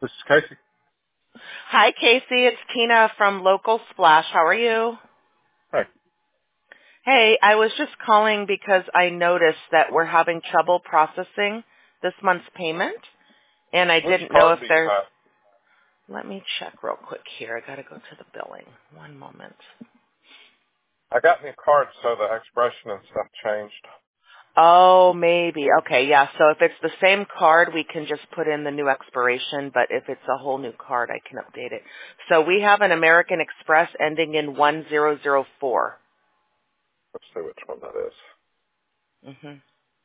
This is Casey. Hi, Casey. It's Tina from Local Splash. How are you? Hey, Hey, I was just calling because I noticed that we're having trouble processing this month's payment, and I which didn't know card if do you there's... have? Let me check real quick here. I got to go to the billing. One moment. I got new cards, so the expiration and stuff changed. Oh, maybe. Okay, yeah. So if it's the same card, we can just put in the new expiration, but if it's a whole new card, I can update it. So we have an American Express ending in 1004. Let's see which one that is. Mm-hmm.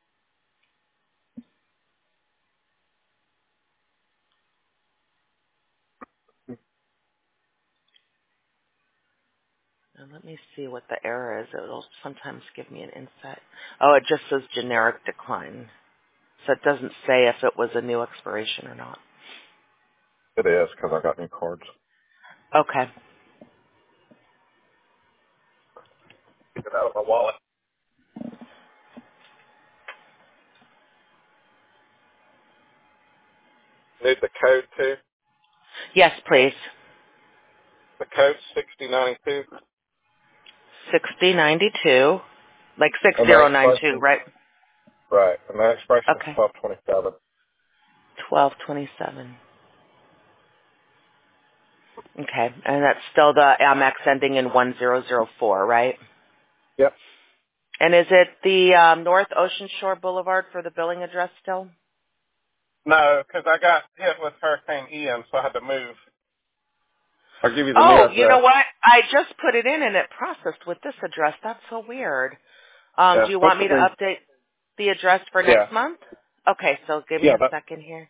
And let me see what the error is. It'll sometimes give me an insight. Oh, it just says generic decline. So it doesn't say if it was a new expiration or not. It is, because I got new cards. Okay. Get it out of my wallet. Need the code, too? Yes, please. The code's 6092. 6092. Like And the 6092, expiration, right? right, and the expiration is Okay. 1227. 1227. Okay. And that's still the Amex ending in 1004, right? Yep. And is it the North Ocean Shore Boulevard for the billing address still? No, because I got hit with Hurricane Ian, so I had to move. I'll give you the new Oh, you know address. what? I just put it in and it processed with this address. That's so weird. Yeah, Do it's you supposed want to me to be, update the address for yeah. next month? Okay, so give me Yeah, a that, second here.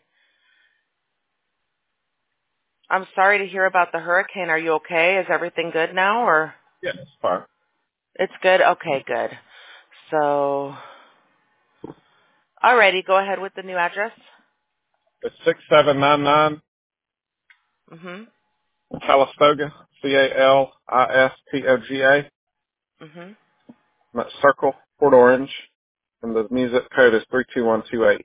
I'm sorry to hear about the hurricane. Are you okay? Is everything good now or? yeah, it's fine. It's good? Okay, good. So, alrighty, go ahead with the new address. It's 6799 Mhm. Calistoga, Calistoga. Mhm. That's Circle, Port Orange, and the music code is 32128.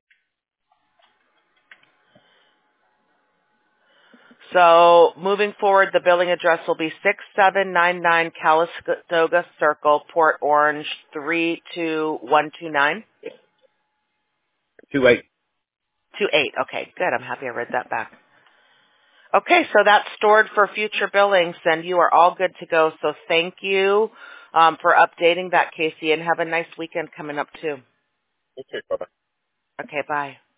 So, moving forward, the billing address will be 6799 Calistoga Circle, Port Orange 32129. 28. 28. Okay, good. I'm happy I read that back. Okay, so that's stored for future billings, and you are all good to go. So thank you for updating that, Casey, and have a nice weekend coming up, too. Okay, bye-bye. Okay, bye.